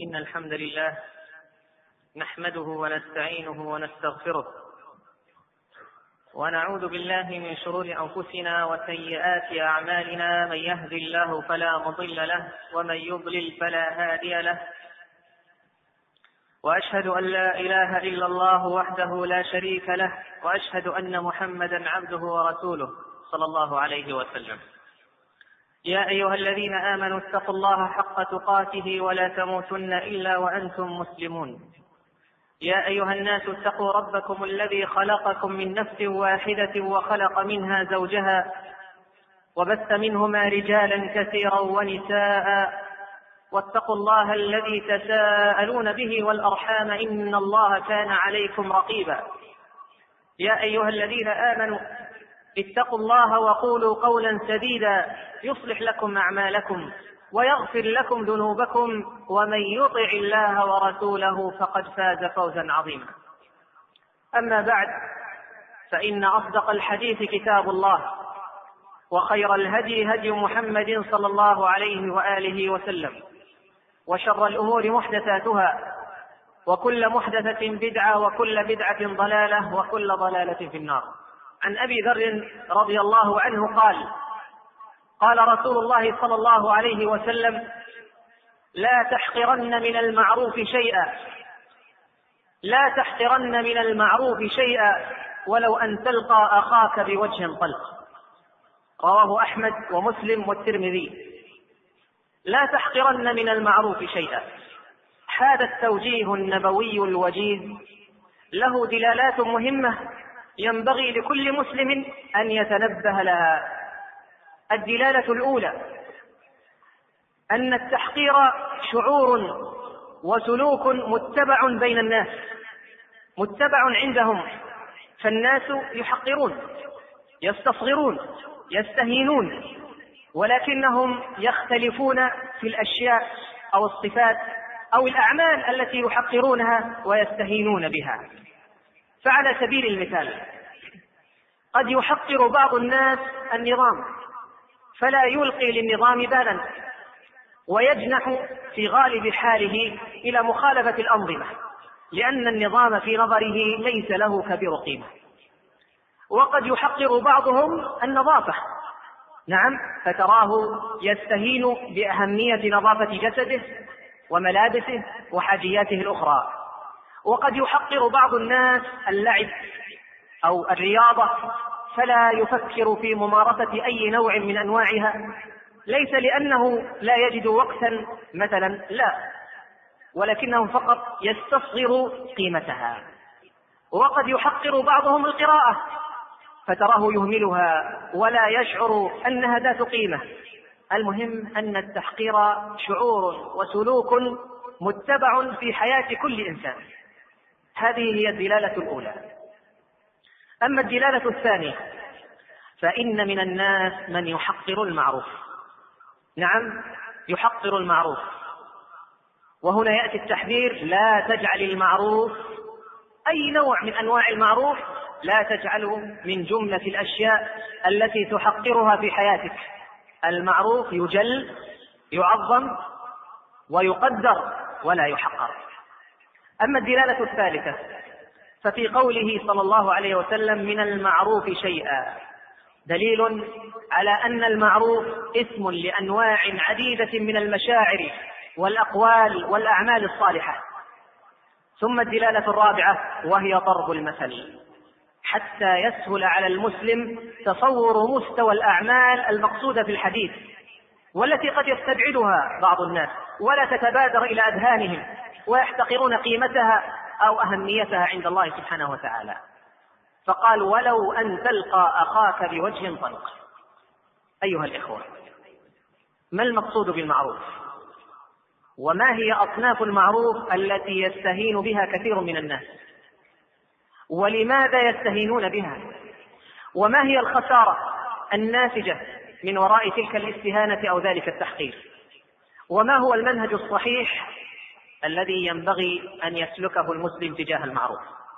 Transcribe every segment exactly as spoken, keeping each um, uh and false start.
إن الحمد لله نحمده ونستعينه ونستغفره ونعوذ بالله من شرور أنفسنا وسيئات أعمالنا. من يهد الله فلا مضل له ومن يضلل فلا هادي له، وأشهد أن لا إله إلا الله وحده لا شريك له، وأشهد أن محمدا عبده ورسوله صلى الله عليه وسلم. يا أيها الذين آمنوا اتقوا الله حق تقاته ولا تموتن إلا وأنتم مسلمون. يا أيها الناس اتقوا ربكم الذي خلقكم من نفس واحدة وخلق منها زوجها وبث منهما رجالا كثيرا ونساء، واتقوا الله الذي تساءلون به والأرحام إن الله كان عليكم رقيبا. يا أيها الذين آمنوا اتقوا الله وقولوا قولا سديدا يصلح لكم أعمالكم ويغفر لكم ذنوبكم، ومن يطع الله ورسوله فقد فاز فوزا عظيما. أما بعد، فإن أصدق الحديث كتاب الله، وخير الهدي هدي محمد صلى الله عليه وآله وسلم، وشر الأمور محدثاتها، وكل محدثة بدعة، وكل بدعة ضلالة، وكل ضلالة في النار. عن أبي ذر رضي الله عنه قال: قال رسول الله صلى الله عليه وسلم: لا تحقرن من المعروف شيئا لا تحقرن من المعروف شيئا ولو أن تلقى أخاك بوجه طلق. رواه أحمد ومسلم والترمذي. لا تحقرن من المعروف شيئا، هذا التوجيه النبوي الوجيز له دلالات مهمة ينبغي لكل مسلم أن يتنبه لها. الدلالة الأولى أن التحقير شعور وسلوك متبع بين الناس، متبع عندهم، فالناس يحقرون، يستصغرون، يستهينون، ولكنهم يختلفون في الأشياء أو الصفات أو الأعمال التي يحقرونها ويستهينون بها. فعلى سبيل المثال، قد يحقر بعض الناس النظام فلا يلقي للنظام بالا، ويجنح في غالب حاله إلى مخالفة الأنظمة، لأن النظام في نظره ليس له كبير قيمة. وقد يحقر بعضهم النظافة، نعم، فتراه يستهين بأهمية نظافة جسده وملابسه وحاجياته الأخرى. وقد يحقر بعض الناس اللعب أو الرياضة، فلا يفكر في ممارسة أي نوع من أنواعها، ليس لأنه لا يجد وقتا مثلا، لا، ولكنه فقط يستصغر قيمتها. وقد يحقر بعضهم القراءة، فتراه يهملها ولا يشعر أنها ذات قيمة. المهم أن التحقير شعور وسلوك متبع في حياة كل إنسان. هذه هي الدلالة الأولى. أما الدلالة الثانية، فإن من الناس من يحقر المعروف، نعم، يحقر المعروف. وهنا يأتي التحذير: لا تجعل المعروف، أي نوع من أنواع المعروف، لا تجعله من جملة الأشياء التي تحقرها في حياتك. المعروف يجل، يعظم ويقدر ولا يحقر. أما الدلالة الثالثة، ففي قوله صلى الله عليه وسلم: من المعروف شيئا، دليل على أن المعروف اسم لأنواع عديدة من المشاعر والأقوال والأعمال الصالحة. ثم الدلالة الرابعة، وهي ضرب المثل، حتى يسهل على المسلم تصور مستوى الأعمال المقصودة في الحديث، والتي قد يستبعدها بعض الناس ولا تتبادر إلى أذهانهم، ويحتقرون قيمتها أو أهميتها عند الله سبحانه وتعالى. فقال: ولو أن تلقى أخاك بوجه طلق. أيها الإخوة، ما المقصود بالمعروف؟ وما هي أصناف المعروف التي يستهين بها كثير من الناس؟ ولماذا يستهينون بها؟ وما هي الخسارة الناتجة من وراء تلك الاستهانة أو ذلك التحقير؟ وما هو المنهج الصحيح الذي ينبغي أن يسلكه المسلم تجاه المعروف؟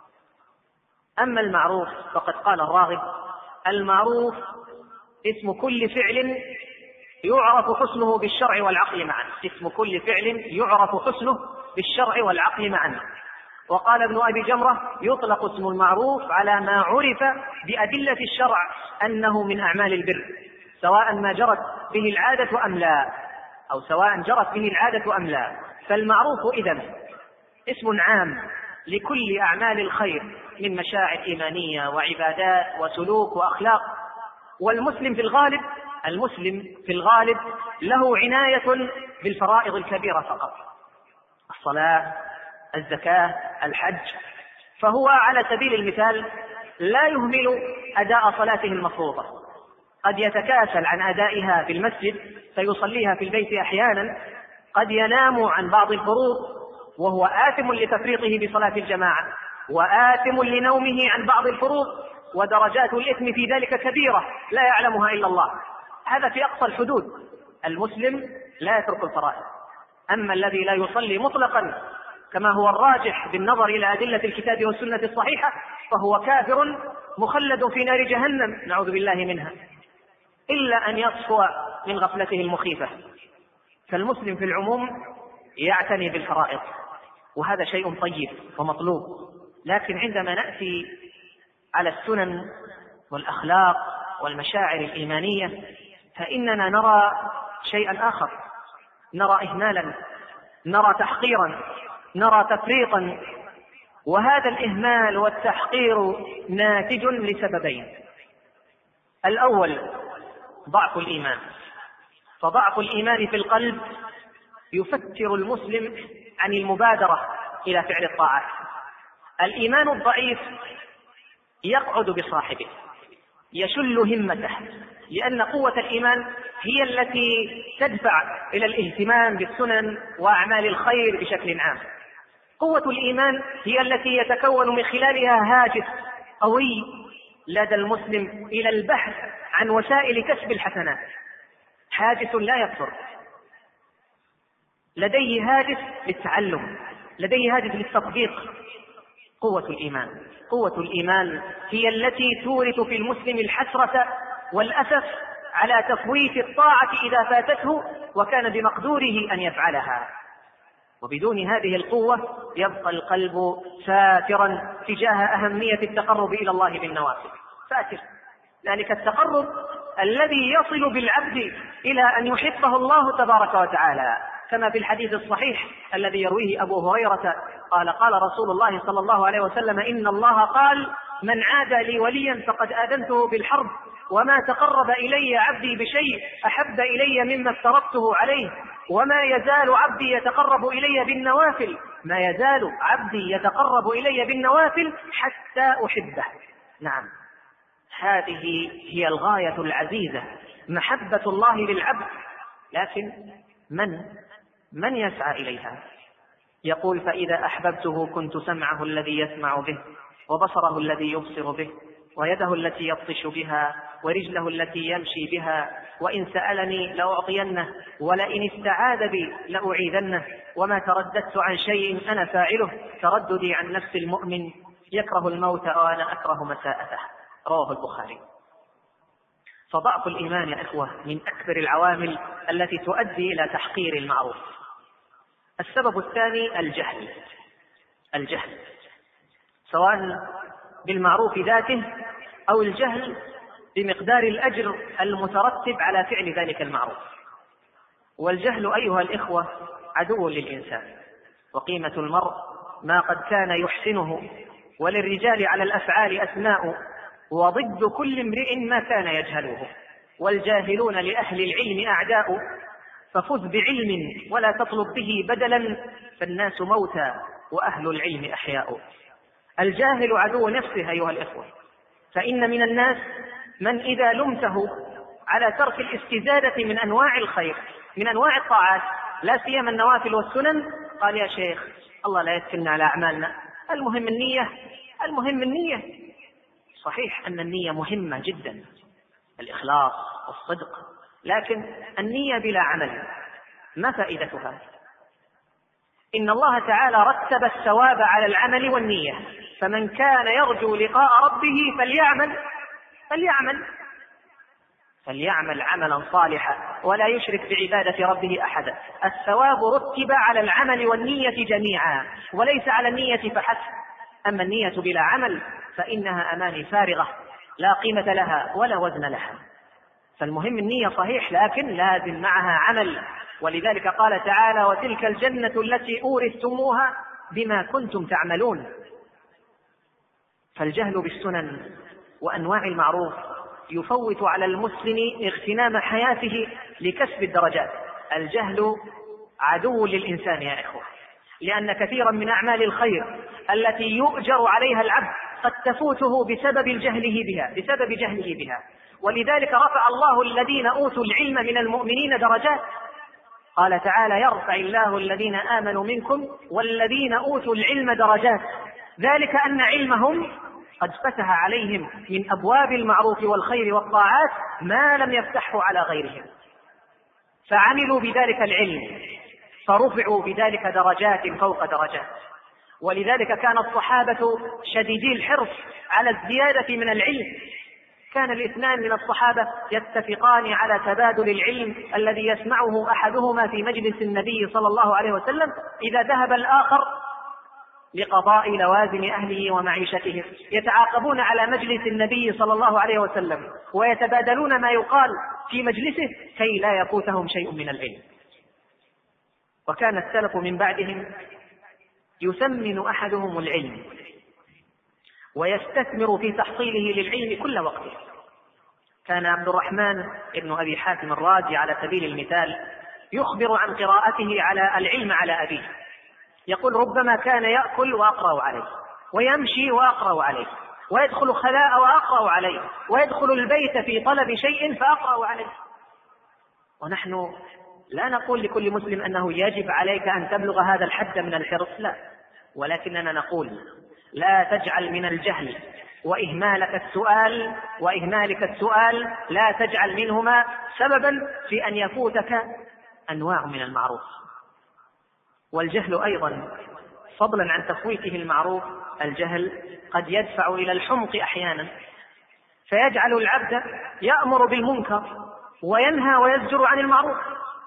أما المعروف فقد قال الراغب: المعروف اسم كل فعل يعرف حسنه بالشرع والعقل معا. اسم كل فعل يعرف حسنه بالشرع والعقل معا. وقال ابن أبي جمرة: يطلق اسم المعروف على ما عرف بأدلة الشرع أنه من أعمال البر، سواء ما جرت به العادة أم لا، أو سواء جرت به العادة أم لا. فالمعروف إذن اسم عام لكل أعمال الخير من مشاعر إيمانية وعبادات وسلوك وأخلاق. والمسلم في الغالب المسلم في الغالب له عناية بالفرائض الكبيرة فقط، الصلاة، الزكاة، الحج، فهو على سبيل المثال لا يهمل أداء صلاته المفروضة، قد يتكاسل عن أدائها في المسجد فيصليها في البيت أحيانا، قد ينام عن بعض الفروض وهو آثم لتفريطه بصلاة الجماعة، وآثم لنومه عن بعض الفروض، ودرجات الإثم في ذلك كبيرة لا يعلمها إلا الله. هذا في أقصى الحدود. المسلم لا يترك الفرائض. أما الذي لا يصلي مطلقا كما هو الراجح بالنظر إلى أدلة الكتاب والسنة الصحيحة فهو كافر مخلد في نار جهنم، نعوذ بالله منها، إلا أن يصفو من غفلته المخيفة. فالمسلم في العموم يعتني بالفرائض، وهذا شيء طيب ومطلوب. لكن عندما نأتي على السنن والأخلاق والمشاعر الإيمانية فإننا نرى شيئا آخر، نرى إهمالا، نرى تحقيرا، نرى تفريطا. وهذا الإهمال والتحقير ناتج لسببين: الأول ضعف الإيمان، فضعف الإيمان في القلب يفتر المسلم عن المبادرة إلى فعل الطاعات. الإيمان الضعيف يقعد بصاحبه، يشل همته، لأن قوة الإيمان هي التي تدفع إلى الاهتمام بالسنن وأعمال الخير بشكل عام. قوة الإيمان هي التي يتكون من خلالها هاجس قوي لدى المسلم إلى البحث عن وسائل كسب الحسنات، هاجس لا يكثر، لديه هاجس للتعلم، لديه هاجس للتطبيق. قوة الإيمان قوة الإيمان هي التي تورث في المسلم الحسرة والأسف على تفويت الطاعة إذا فاتته وكان بمقدوره أن يفعلها. وبدون هذه القوة يبقى القلب ساترا تجاه أهمية التقرب إلى الله بالنوافل، ساتر. ذلك التقرب الذي يصل بالعبد إلى أن يحبه الله تبارك وتعالى، كما في الحديث الصحيح الذي يرويه أبو هريرة قال: قال رسول الله صلى الله عليه وسلم: إن الله قال: من عادى لي وليا فقد آذنته بالحرب، وما تقرب إلي عبدي بشيء أحب إلي مما افترضته عليه، وما يزال عبدي يتقرب إلي بالنوافل ما يزال عبدي يتقرب إلي بالنوافل حتى أحبه. نعم، هذه هي الغاية العزيزة، محبة الله للعبد. لكن من من يسعى إليها؟ يقول: فإذا أحببته كنت سمعه الذي يسمع به، وبصره الذي يبصر به، ويده التي يبطش بها، ورجله التي يمشي بها، وإن سألني لأعطينه، ولئن استعاذ بي لأعيذنه، وما ترددت عن شيء أنا فاعله ترددي عن نفس المؤمن يكره الموت وأنا أكره مساءته. رواه البخاري. فضعف الإيمان يا إخوة من أكبر العوامل التي تؤدي إلى تحقير المعروف. السبب الثاني الجهل الجهل سواء بالمعروف ذاته أو الجهل بمقدار الأجر المترتب على فعل ذلك المعروف. والجهل أيها الإخوة عدو للإنسان، وقيمة المرء ما قد كان يحسنه، وللرجال على الأفعال أسماء، وضد كل امرئ ما كان يجهله، والجاهلون لأهل العلم أعداء، ففز بعلم ولا تطلب به بدلا، فالناس موتى وأهل العلم أحياء. الجاهل عدو نفسه أيها الإخوة، فإن من الناس من إذا لمته على ترك الاستزادة من أنواع الخير، من أنواع الطاعات، لا سيما النوافل والسنن، قال: يا شيخ الله لا يفتنا على أعمالنا، المهم النية المهم النية. صحيح أن النية مهمة جدا، الإخلاص والصدق، لكن النية بلا عمل ما فائدتها؟ إن الله تعالى رتب الثواب على العمل والنية، فمن كان يرجو لقاء ربه فليعمل فليعمل فليعمل عملا صالحا ولا يشرك بعبادة ربه أحدا. الثواب رتب على العمل والنية جميعا، وليس على النية فحسب. أما النية بلا عمل فإنها أماني فارغة لا قيمة لها ولا وزن لها. فالمهم النية صحيح، لكن لازم معها عمل. ولذلك قال تعالى: وتلك الجنة التي أورثتموها بما كنتم تعملون. فالجهل بالسنن وأنواع المعروف يفوت على المسلم اغتنام حياته لكسب الدرجات. الجهل عدو للإنسان يا إخوة، لأن كثيرا من أعمال الخير التي يؤجر عليها العبد قد تفوته بسبب جهله بها بسبب جهله بها ولذلك رفع الله الذين أوتوا العلم من المؤمنين درجات. قال تعالى: يرفع الله الذين آمنوا منكم والذين أوتوا العلم درجات، ذلك أن علمهم قد فتح عليهم من أبواب المعروف والخير والطاعات ما لم يفتحه على غيرهم، فعملوا بذلك العلم فرفعوا بذلك درجات فوق درجات. ولذلك كان الصحابة شديدي الحرص على الزيادة من العلم. كان الاثنان من الصحابة يتفقان على تبادل العلم الذي يسمعه أحدهما في مجلس النبي صلى الله عليه وسلم إذا ذهب الآخر لقضاء لوازم أهله ومعيشتهم، يتعاقبون على مجلس النبي صلى الله عليه وسلم ويتبادلون ما يقال في مجلسه كي لا يفوتهم شيء من العلم. وكان السلف من بعدهم يثمن أحدهم العلم ويستثمر في تحصيله للعلم كل وقت. كان عبد الرحمن بن أبي حاتم الرازي على سبيل المثال يخبر عن قراءته على العلم على أبيه، يقول: ربما كان يأكل وأقرأ عليه، ويمشي وأقرأ عليه، ويدخل خلاء وأقرأ عليه، ويدخل البيت في طلب شيء فأقرأ عليه. ونحن لا نقول لكل مسلم أنه يجب عليك أن تبلغ هذا الحد من الحرص، لا، ولكننا نقول: لا تجعل من الجهل وإهمالك السؤال وإهمالك السؤال لا تجعل منهما سببا في أن يفوتك أنواع من المعروف. والجهل أيضا فضلا عن تفويته المعروف، الجهل قد يدفع إلى الحمق أحيانا، فيجعل العبد يأمر بالمنكر وينهى ويزجر عن المعروف،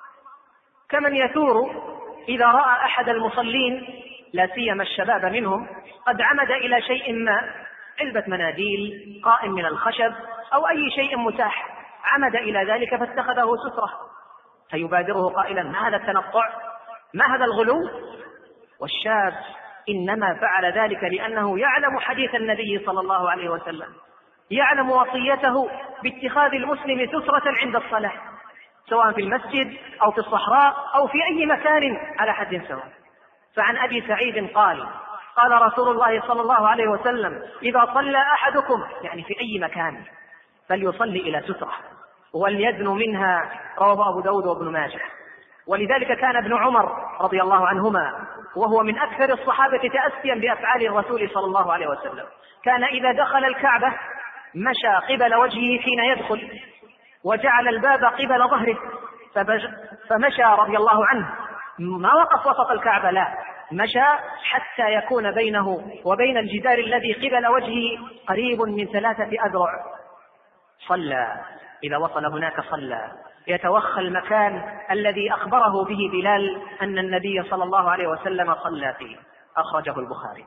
كمن يثور إذا رأى أحد المصلين لا سيما الشباب منهم قد عمد إلى شيء ما، علبة مناديل، قائم من الخشب، أو أي شيء متاح، عمد إلى ذلك فاتخذه سترة، فيبادره قائلا: ما هذا التنطع؟ ما هذا الغلو؟ والشاب إنما فعل ذلك لأنه يعلم حديث النبي صلى الله عليه وسلم، يعلم وصيته باتخاذ المسلم سترة عند الصلاة، سواء في المسجد أو في الصحراء أو في أي مكان على حد سواء. فعن أبي سعيد قال: قال رسول الله صلى الله عليه وسلم: إذا صلى أحدكم، يعني في أي مكان، فليصلي إلى سترة وليدن منها. رواه أبو داود وابن ماجه. ولذلك كان ابن عمر رضي الله عنهما وهو من أكثر الصحابة تأسيا بأفعال الرسول صلى الله عليه وسلم، كان إذا دخل الكعبة مشى قبل وجهه حين يدخل، وجعل الباب قبل ظهره، فمشى رضي الله عنه، ما وقف وسط الكعبة، لا، مشى حتى يكون بينه وبين الجدار الذي قبل وجهه قريب من ثلاثة أذرع. صلى، إذا وصل هناك صلى، يتوخى المكان الذي أخبره به بلال أن النبي صلى الله عليه وسلم صلى فيه، أخرجه البخاري.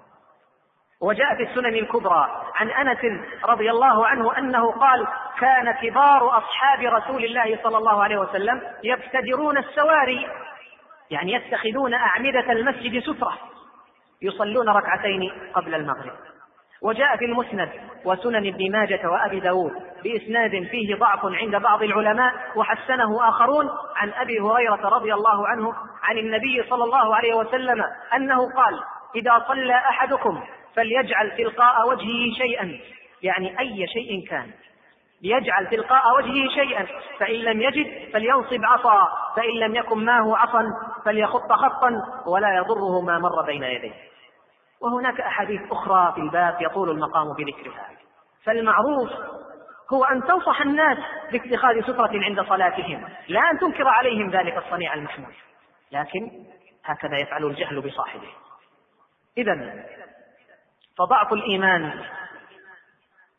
وجاء في السنن الكبرى عن أنس رضي الله عنه أنه قال: كان كبار أصحاب رسول الله صلى الله عليه وسلم يبتدرون السواري، يعني يتخذون أعمدة المسجد سترة، يصلون ركعتين قبل المغرب. وجاء في المسند وسنن ابن ماجة وأبي داود بإسناد فيه ضعف عند بعض العلماء وحسنه آخرون عن أبي هريرة رضي الله عنه عن النبي صلى الله عليه وسلم أنه قال: إذا صلى أحدكم فليجعل تلقاء وجهه شيئا، يعني أي شيء كان، ليجعل تلقاء وجهه شيئا، فإن لم يجد فلينصب عصا، فإن لم يكن معه عصا فليخط خطا ولا يضره ما مر بين يديه. وهناك أحاديث أخرى في الباب يطول المقام بذكرها. فالمعروف هو أن تنصح الناس باتخاذ سترة عند صلاتهم، لا أن تنكر عليهم ذلك الصنيع المحمود، لكن هكذا يفعل الجهل بصاحبه. إذن فضعف الإيمان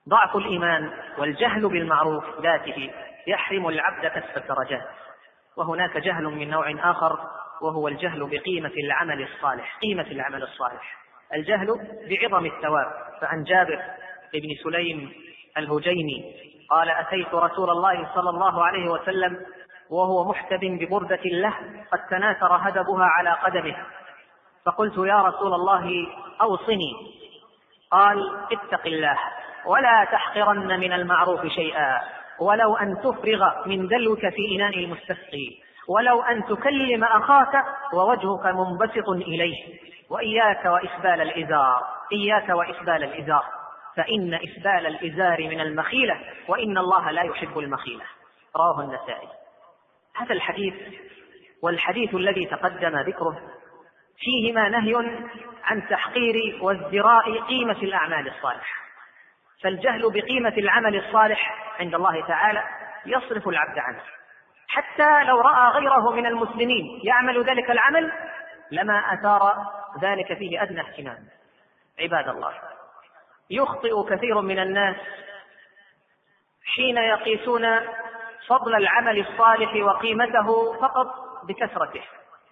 ضعف الإيمان والجهل بالمعروف ذاته يحرم العبد كسب الدرجات. وهناك جهل من نوع آخر، وهو الجهل بقيمة العمل الصالح، قيمة العمل الصالح، الجهل بعظم الثواب. فعن جابر بن سليم الهجيمي قال: أتيت رسول الله صلى الله عليه وسلم وهو محتب ببردة له قد تناثر هدبها على قدمه، فقلت: يا رسول الله أوصني. قال: اتق الله ولا تحقرن من المعروف شيئا، ولو أن تفرغ من دلوك في إناء المستسقي، ولو أن تكلم أخاك ووجهك منبسط إليه، وإياك وإسبال الإزار، إياك وإسبال الإزار، فإن إسبال الإزار من المخيلة، وإن الله لا يحب المخيلة. رواه النسائي. هذا الحديث والحديث الذي تقدم ذكره فيهما نهي عن تحقير وازدراء قيمة الأعمال الصالحة، فالجهل بقيمة العمل الصالح عند الله تعالى يصرف العبد عنه، حتى لو رأى غيره من المسلمين يعمل ذلك العمل لما أثار ذلك فيه أدنى اهتمام. عباد الله، يخطئ كثير من الناس حين يقيسون فضل العمل الصالح وقيمته فقط بكثرته،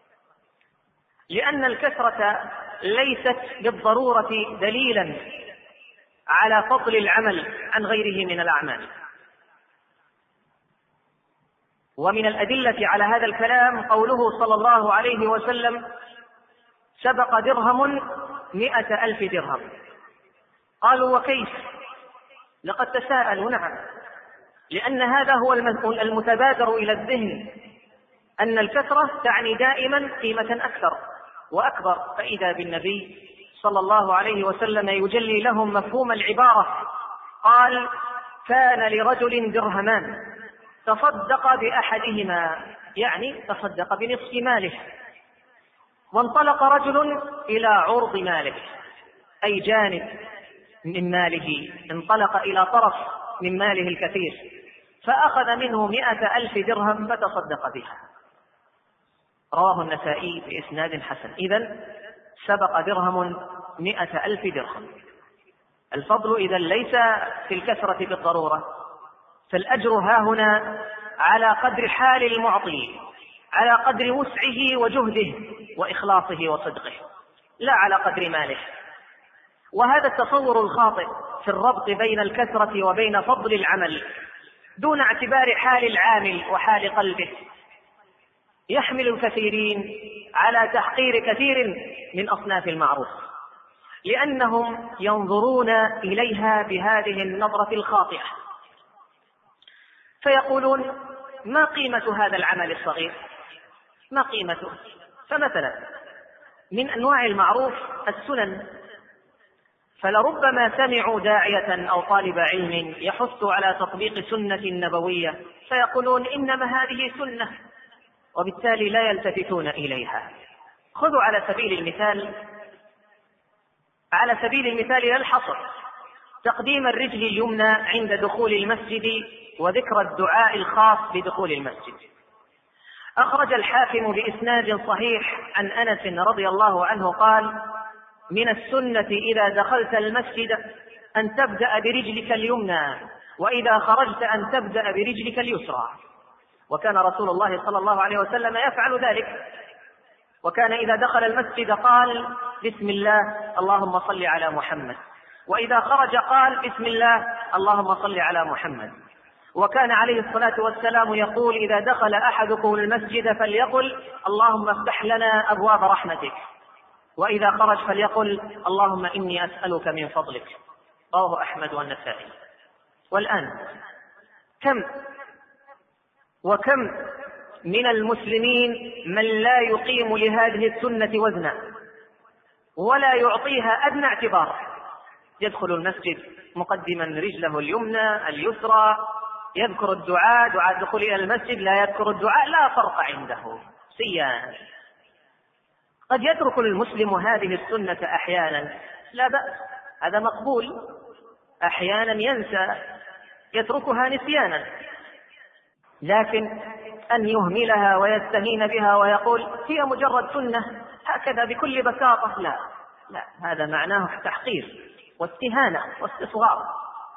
لأن الكثرة ليست بالضرورة دليلا على فضل العمل عن غيره من الأعمال. ومن الأدلة على هذا الكلام قوله صلى الله عليه وسلم: سبق درهم مئة ألف درهم. قالوا: وكيف؟ لقد تساءلوا. نعم، لأن هذا هو المتبادر إلى الذهن، أن الكثرة تعني دائما قيمة أكثر وأكبر. فإذا بالنبي صلى الله عليه وسلم يجلي لهم مفهوم العبارة، قال: كان لرجل درهمان تصدق بأحدهما، يعني تصدق بنصف ماله، وانطلق رجل إلى عرض ماله، أي جانب من ماله، انطلق إلى طرف من ماله الكثير، فأخذ منه مئة ألف درهم فتصدق بها. رواه النسائي بإسناد حسن. إذن سبق درهم مئة ألف درهم. الفضل إذن ليس في الكثرة بالضرورة، فالأجر هاهنا على قدر حال المعطي، على قدر وسعه وجهده وإخلاصه وصدقه، لا على قدر ماله. وهذا التصور الخاطئ في الربط بين الكثرة وبين فضل العمل دون اعتبار حال العامل وحال قلبه يحمل الكثيرين على تحقير كثير من أصناف المعروف، لأنهم ينظرون إليها بهذه النظرة الخاطئة، فيقولون: ما قيمة هذا العمل الصغير؟ ما قيمته؟ فمثلا من أنواع المعروف السنن، فلربما سمعوا داعية أو طالب علم يحث على تطبيق سنة نبوية فيقولون: إنما هذه سنة، وبالتالي لا يلتفتون إليها. خذوا على سبيل المثال على سبيل المثال لا الحصر تقديم الرجل اليمنى عند دخول المسجد وذكر الدعاء الخاص بدخول المسجد. أخرج الحاكم بإسناد صحيح عن أنس رضي الله عنه قال: من السنة إذا دخلت المسجد أن تبدأ برجلك اليمنى، وإذا خرجت أن تبدأ برجلك اليسرى. وكان رسول الله صلى الله عليه وسلم يفعل ذلك، وكان إذا دخل المسجد قال: بسم الله اللهم صل على محمد، وإذا خرج قال: بسم الله اللهم صل على محمد. وكان عليه الصلاة والسلام يقول: إذا دخل أحدكم المسجد فليقل: اللهم افتح لنا أبواب رحمتك، وإذا خرج فليقل: اللهم إني أسألك من فضلك. رواه أحمد والنسائي. والآن كم وكم من المسلمين من لا يقيم لهذه السنة وزنا ولا يعطيها أدنى اعتبار، يدخل المسجد مقدما رجله اليمنى اليسرى، يذكر الدعاء دعاء الدخول إلى المسجد، لا يذكر الدعاء، لا فرق عنده سيان. قد يترك المسلم هذه السنة أحيانا، لا بأس، هذا مقبول. أحيانا ينسى، يتركها نسيانا، لكن أن يهملها ويستهين بها ويقول هي مجرد سنة هكذا بكل بساطة، لا لا، هذا معناه تحقير واستهانة واستصغار.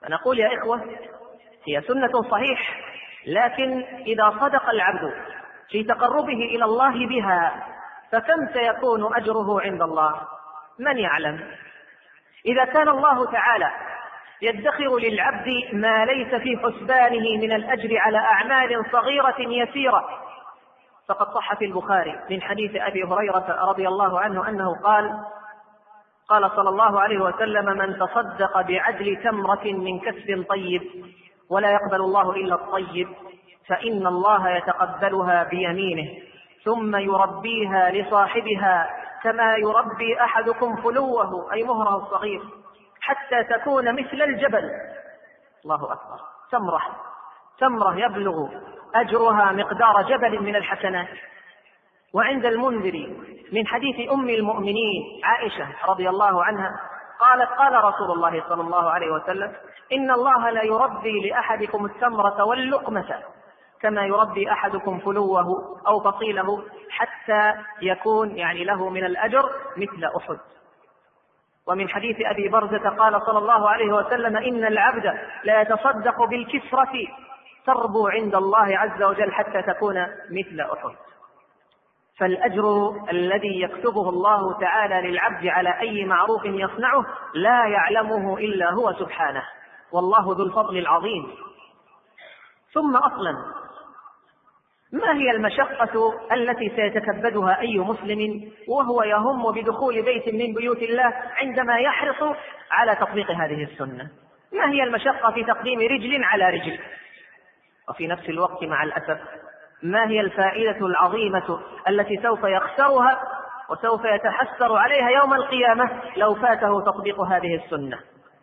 فنقول يا إخوة هي سنة صحيح، لكن إذا صدق العبد في تقربه إلى الله بها فكم سيكون أجره عند الله؟ من يعلم؟ إذا كان الله تعالى يدخر للعبد ما ليس في حسبانه من الأجر على أعمال صغيرة يسيرة، فقد صح في البخاري من حديث أبي هريرة رضي الله عنه أنه قال قال صلى الله عليه وسلم: من تصدق بعدل تمرة من كسب طيب ولا يقبل الله إلا الطيب فإن الله يتقبلها بيمينه ثم يربيها لصاحبها كما يربي أحدكم فلوه أي مهره الصغير حتى تكون مثل الجبل. الله أكبر. تمرة تمرة يبلغ أجرها مقدار جبل من الحسنات. وعند المنذر من حديث أم المؤمنين عائشة رضي الله عنها قالت: قال رسول الله صلى الله عليه وسلم: إن الله لا يربي لأحدكم التمرة واللقمة كما يربي أحدكم فلوه أو فصيله حتى يكون يعني له من الأجر مثل أحد. ومن حديث أبي برزة قال صلى الله عليه وسلم: إن العبد لا يتصدق بالكسرة تربو عند الله عز وجل حتى تكون مثل أحد. فالأجر الذي يكتبه الله تعالى للعبد على أي معروف يصنعه لا يعلمه إلا هو سبحانه، والله ذو الفضل العظيم. ثم أصلا ما هي المشقة التي سيتكبدها أي مسلم وهو يهم بدخول بيت من بيوت الله عندما يحرص على تطبيق هذه السنة؟ ما هي المشقة في تقديم رجل على رجل؟ وفي نفس الوقت مع الأسف ما هي الفائدة العظيمة التي سوف يخسرها وسوف يتحسر عليها يوم القيامة لو فاته تطبيق هذه السنة؟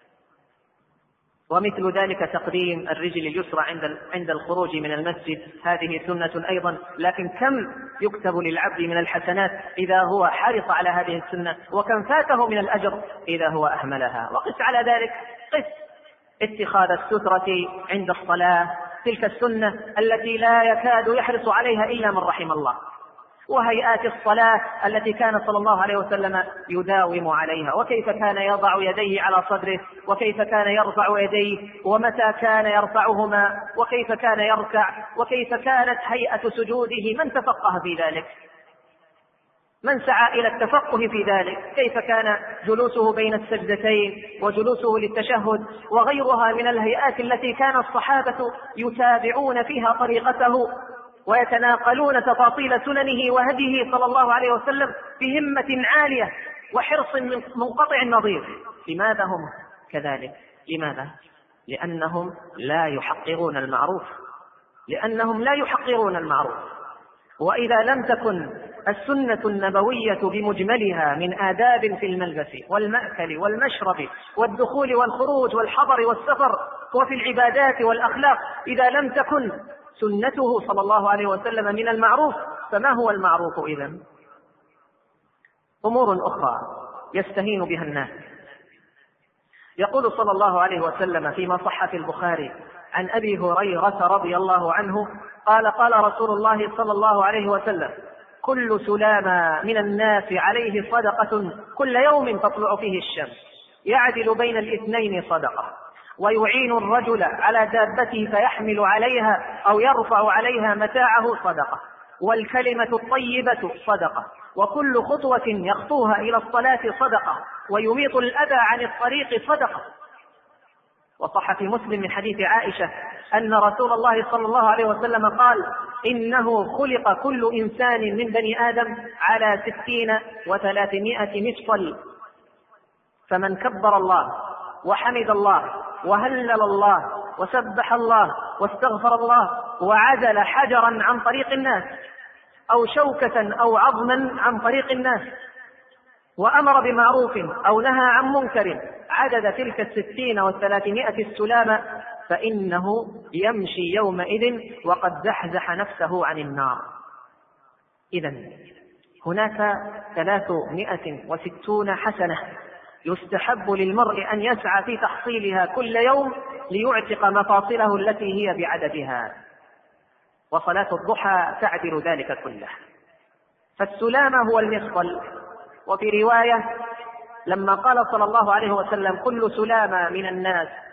ومثل ذلك تقديم الرجل اليسرى عند عند الخروج من المسجد، هذه سنة أيضا، لكن كم يكتب للعبد من الحسنات إذا هو حرص على هذه السنة، وكم فاته من الأجر إذا هو أهملها. وقس على ذلك قس اتخاذ السترة عند الصلاة، تلك السنة التي لا يكاد يحرص عليها إلا من رحم الله، وهيئات الصلاة التي كان صلى الله عليه وسلم يداوم عليها، وكيف كان يضع يديه على صدره، وكيف كان يرفع يديه، ومتى كان يرفعهما، وكيف كان يركع، وكيف كانت هيئة سجوده. من تفقه في ذلك؟ من سعى إلى التفقه في ذلك؟ كيف كان جلوسه بين السجدتين وجلوسه للتشهد وغيرها من الهيئات التي كان الصحابة يتابعون فيها طريقته ويتناقلون تفاصيل سننه وهديه صلى الله عليه وسلم بهمة عالية وحرص منقطع النظير. لماذا هم كذلك؟ لماذا؟ لأنهم لا يحقرون المعروف، لأنهم لا يحقرون المعروف. وإذا لم تكن السنة النبوية بمجملها من آداب في الملبس والمأكل والمشرب والدخول والخروج والحضر والسفر وفي العبادات والأخلاق، إذا لم تكن سنته صلى الله عليه وسلم من المعروف، فما هو المعروف إذن؟ أمور أخرى يستهين بها الناس. يقول صلى الله عليه وسلم فيما صح في البخاري عن أبي هريرة رضي الله عنه قال: قال رسول الله صلى الله عليه وسلم: كل سلامة من الناس عليه صدقة كل يوم تطلع فيه الشمس، يعدل بين الاثنين صدقة، ويعين الرجل على دابته فيحمل عليها أو يرفع عليها متاعه صدقة، والكلمة الطيبة صدقة، وكل خطوة يخطوها إلى الصلاة صدقة، ويميط الأذى عن الطريق صدقة. وصح في مسلم من حديث عائشة أن رسول الله صلى الله عليه وسلم قال: إنه خلق كل إنسان من بني آدم على ستين وثلاثمائة مفصل، فمن كبر الله وحمد الله وهلل الله وسبح الله واستغفر الله وعدل حجرا عن طريق الناس أو شوكة أو عظما عن طريق الناس وأمر بمعروف أو نهى عن منكر عدد تلك الستين والثلاثمائة السلامة، فإنه يمشي يومئذ وقد زحزح نفسه عن النار. إذن هناك ثلاثمائة وستون حسنة يستحب للمرء أن يسعى في تحصيلها كل يوم ليعتق مفاصله التي هي بعددها، وصلاة الضحى تعدل ذلك كله. فالسلامة هو المفصل. وفي رواية لما قال صلى الله عليه وسلم: كل سلامة من الناس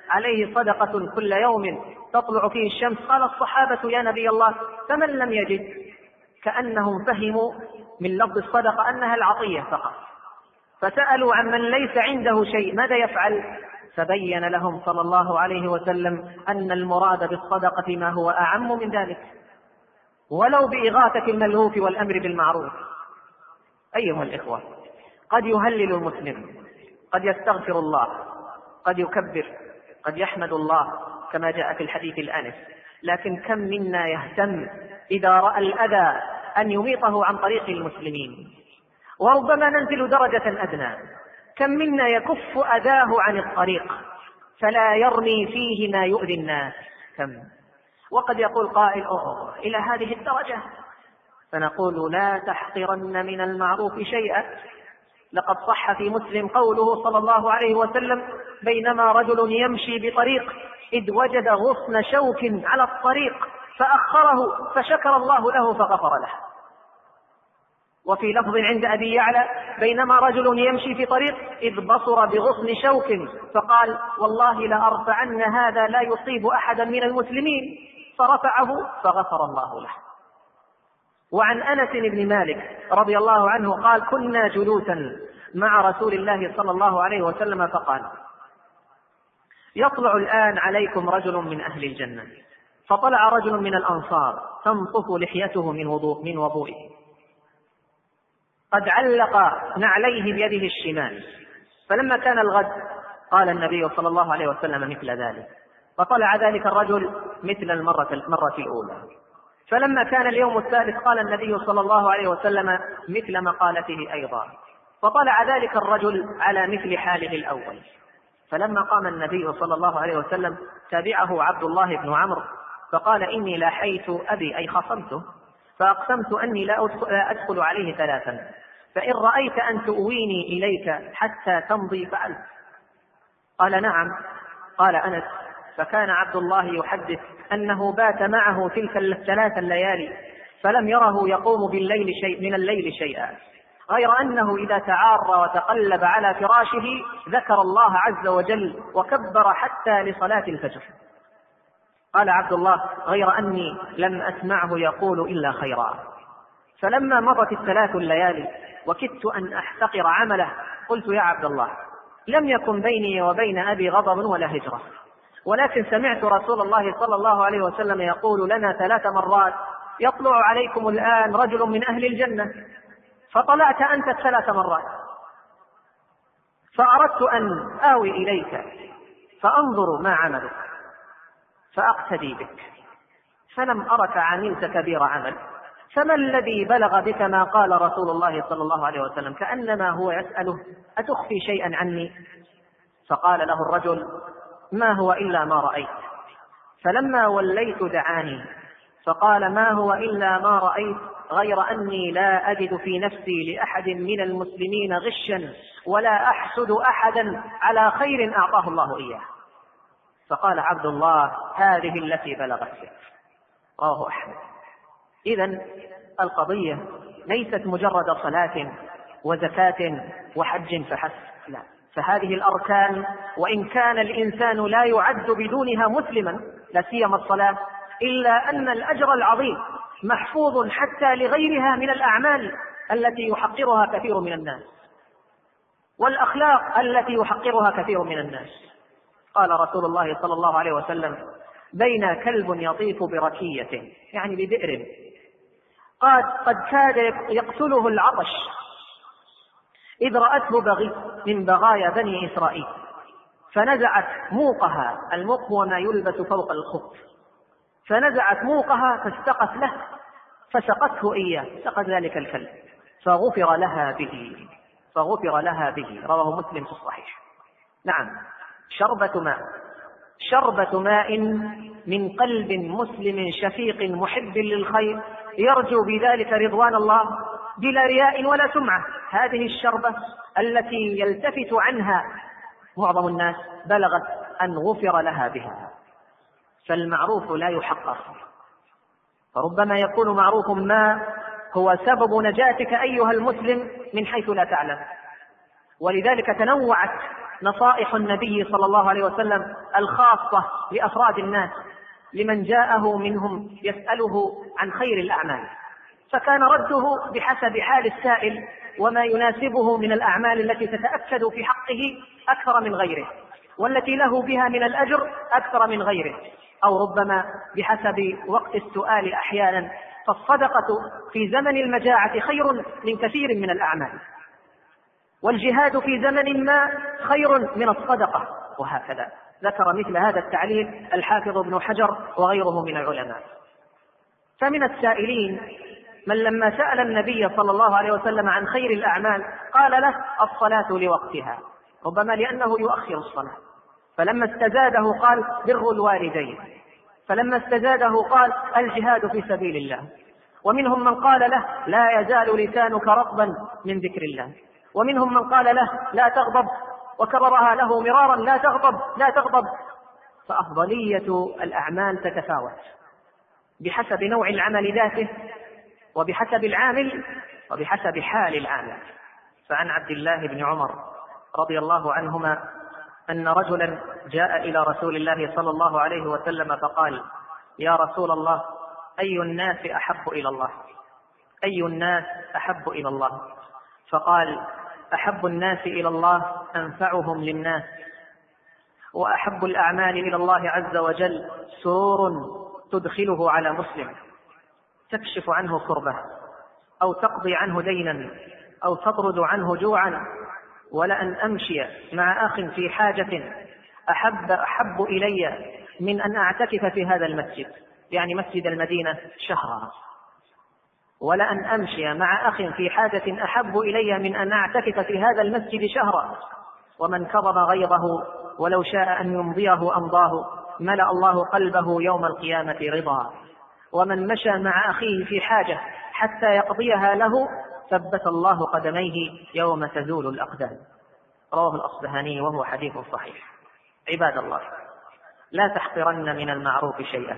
عليه صدقة كل يوم تطلع فيه الشمس. قال الصحابة يا نبي الله فمن لم يجد؟ كأنهم فهموا من لفظ الصدقة أنها العطية فقط، فسألوا عن من ليس عنده شيء ماذا يفعل؟ فبين لهم صلى الله عليه وسلم أن المراد بالصدقة ما هو أعم من ذلك، ولو بإغاثة الملهوف والأمر بالمعروف. أيها الإخوة، قد يهلل المسلم، قد يستغفر الله، قد يكبر، قد يحمد الله كما جاء في الحديث الآنف، لكن كم منا يهتم إذا رأى الأذى أن يميطه عن طريق المسلمين؟ وربما ننزل درجة أدنى، كم منا يكف أذاه عن الطريق فلا يرمي فيه ما يؤذي الناس؟ كم؟ وقد يقول قائل أوه إلى هذه الدرجة، فنقول لا تحقرن من المعروف شيئا. لقد صح في مسلم قوله صلى الله عليه وسلم بينما رجل يمشي بطريق إذ وجد غصن شوك على الطريق فأخره فشكر الله له فغفر له. وفي لفظ عند أبي يعلى بينما رجل يمشي في طريق إذ بصر بغصن شوك فقال والله لأرفعن هذا لا يصيب أحدا من المسلمين، فرفعه فغفر الله له. وعن أنس بن مالك رضي الله عنه قال كنا جلوسا مع رسول الله صلى الله عليه وسلم فقال يطلع الآن عليكم رجل من أهل الجنة. فطلع رجل من الأنصار تنطف لحيته من وضوء من وضوئه، قد علق نعليه بيده الشمال. فلما كان الغد قال النبي صلى الله عليه وسلم مثل ذلك، فطلع ذلك الرجل مثل المرة, المرة الأولى. فلما كان اليوم الثالث قال النبي صلى الله عليه وسلم مثل مقالته أيضا، فطلع ذلك الرجل على مثل حاله الأول. فلما قام النبي صلى الله عليه وسلم تابعه عبد الله بن عمرو فقال إني لاحيت أبي أي خصمته، فأقسمت أني لا أدخل عليه ثلاثا، فإن رأيت أن تؤويني إليك حتى تمضي فعلت. قال نعم. قال أنس فكان عبد الله يحدث أنه بات معه تلك الثلاث الليالي فلم يره يقوم بالليل شيء من الليل شيئا، غير أنه إذا تعار وتقلب على فراشه ذكر الله عز وجل وكبر حتى لصلاة الفجر. قال عبد الله غير أني لم أسمعه يقول إلا خيرا. فلما مضت الثلاث الليالي وكدت أن أحتقر عمله قلت يا عبد الله لم يكن بيني وبين أبي غضب ولا هجرة، ولكن سمعت رسول الله صلى الله عليه وسلم يقول لنا ثلاث مرات يطلع عليكم الآن رجل من أهل الجنة، فطلعت أنت الثلاث مرات، فأردت أن آوي إليك فأنظر ما عملك فأقتدي بك، فلم أرك عملت كبير عمل، فما الذي بلغ بك ما قال رسول الله صلى الله عليه وسلم؟ كأنما هو يسأله أتخفي شيئا عني؟ فقال له الرجل ما هو إلا ما رأيت. فلما وليت دعاني فقال ما هو إلا ما رأيت غير أني لا أجد في نفسي لأحد من المسلمين غشا ولا أحسد أحدا على خير أعطاه الله إياه. فقال عبد الله هذه التي بلغت بك. رواه أحمد. إذن القضية ليست مجرد صلاة وزكاة وحج فحسب، لا، فهذه الأركان وإن كان الإنسان لا يعد بدونها مسلما لا سيما الصلاة، إلا أن الأجر العظيم محفوظ حتى لغيرها من الأعمال التي يحقرها كثير من الناس والأخلاق التي يحقرها كثير من الناس. قال رسول الله صلى الله عليه وسلم بين كلب يطيف بركية يعني ببئر قد قد كاد يقتله العطش إذ رأته بغي من بغايا بني إسرائيل فنزعت موقها، الموق هو ما يلبس فوق الخف، فنزعت موقها فاستقت له فسقته إياه، سقت ذلك الكلب فغفر لها به فغفر لها به رواه مسلم في الصحيح. نعم، شربة ماء شربة ماء من قلب مسلم شفيق محب للخير يرجو بذلك رضوان الله بلا رياء ولا سمعة. هذه الشربة التي يلتفت عنها معظم الناس بلغت أن غفر لها بها. فالمعروف لا يحقر، فربما يكون معروف ما هو سبب نجاتك أيها المسلم من حيث لا تعلم. ولذلك تنوعت نصائح النبي صلى الله عليه وسلم الخاصة لأفراد الناس لمن جاءه منهم يسأله عن خير الأعمال، فكان رده بحسب حال السائل وما يناسبه من الأعمال التي تتأكد في حقه أكثر من غيره، والتي له بها من الأجر أكثر من غيره، أو ربما بحسب وقت السؤال أحيانا. فالصدقة في زمن المجاعة خير من كثير من الأعمال، والجهاد في زمن ما خير من الصدقة، وهكذا. ذكر مثل هذا التعليل الحافظ ابن حجر وغيره من العلماء. فمن السائلين من لما سأل النبي صلى الله عليه وسلم عن خير الأعمال قال له الصلاة لوقتها، ربما لأنه يؤخر الصلاة، فلما استزاده قال بر الوالدين، فلما استزاده قال الجهاد في سبيل الله. ومنهم من قال له لا يزال لسانك رطبا من ذكر الله، ومنهم من قال له لا تغضب، وكررها له مرارا لا تغضب لا تغضب. فأفضلية الأعمال تتفاوت بحسب نوع العمل ذاته، وبحسب العامل، وبحسب حال العامل. فعن عبد الله بن عمر رضي الله عنهما أن رجلا جاء إلى رسول الله صلى الله عليه وسلم فقال يا رسول الله أي الناس أحب إلى الله؟ أي الناس أحب إلى الله؟ فقال أحب الناس إلى الله أنفعهم للناس، وأحب الأعمال إلى الله عز وجل سرور تدخله على مسلم تكشف عنه كربه، أو تقضي عنه دينا، أو تطرد عنه جوعا. ولأن أمشي مع أخ في حاجة أحب, أحب إلي من أن أعتكف في هذا المسجد، يعني مسجد المدينة، شهرا. ولأن أمشي مع أخ في حاجة أحب إلي من أن أعتكف في هذا المسجد شهرا. ومن كظم غيظه ولو شاء أن يمضيه أمضاه، ملأ الله قلبه يوم القيامة رضا. ومن مشى مع أخيه في حاجة حتى يقضيها له، ثبت الله قدميه يوم تزول الأقدام. رواه الأصبهاني وهو حديث صحيح. عباد الله، لا تحقرن من المعروف شيئا،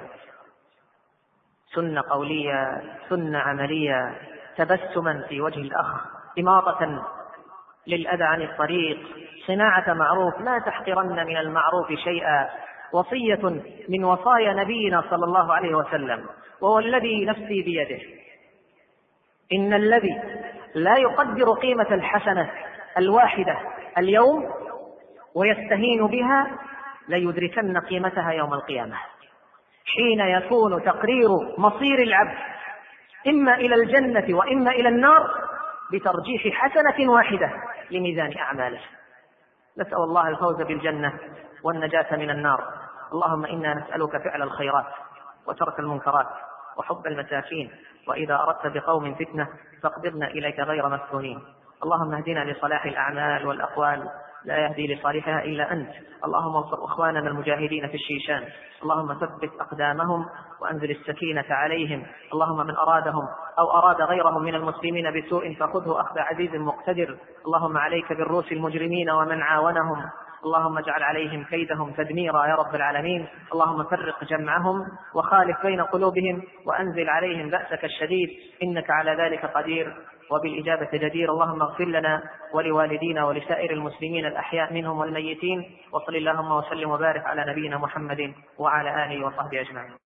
سنة قولية، سنة عملية، تبسما في وجه الأخ، إماطة للأذى عن الطريق، صناعة معروف. لا تحقرن من المعروف شيئا، وصية من وصايا نبينا صلى الله عليه وسلم، وهو الذي نفسي بيده. إن الذي لا يقدر قيمة الحسنة الواحدة اليوم ويستهين بها ليدركن قيمتها يوم القيامة، حين يكون تقرير مصير العبد إما إلى الجنة وإما إلى النار بترجيح حسنة واحدة لميزان أعماله. نسأل الله الفوز بالجنة والنجاة من النار. اللهم إنا نسألك فعل الخيرات وترك المنكرات وحب المساكين، وإذا أردت بقوم فتنة فاقبضنا إليك غير مفتونين. اللهم اهدنا لصلاح الأعمال والأقوال، لا يهدي لصالحها إلا أنت. اللهم انصر إخواننا المجاهدين في الشيشان، اللهم ثبت أقدامهم وأنزل السكينة عليهم. اللهم من أرادهم أو أراد غيرهم من المسلمين بسوء فخذه أخذ عزيز مقتدر. اللهم عليك بالروس المجرمين ومن عاونهم، اللهم اجعل عليهم كيدهم تدميرا يا رب العالمين. اللهم فرق جمعهم وخالف بين قلوبهم وأنزل عليهم بأسك الشديد، إنك على ذلك قدير وبالإجابة جدير. اللهم اغفر لنا ولوالدينا ولسائر المسلمين الأحياء منهم والميتين، وصل اللهم وسلم وبارك على نبينا محمد وعلى آله وصحبه أجمعين.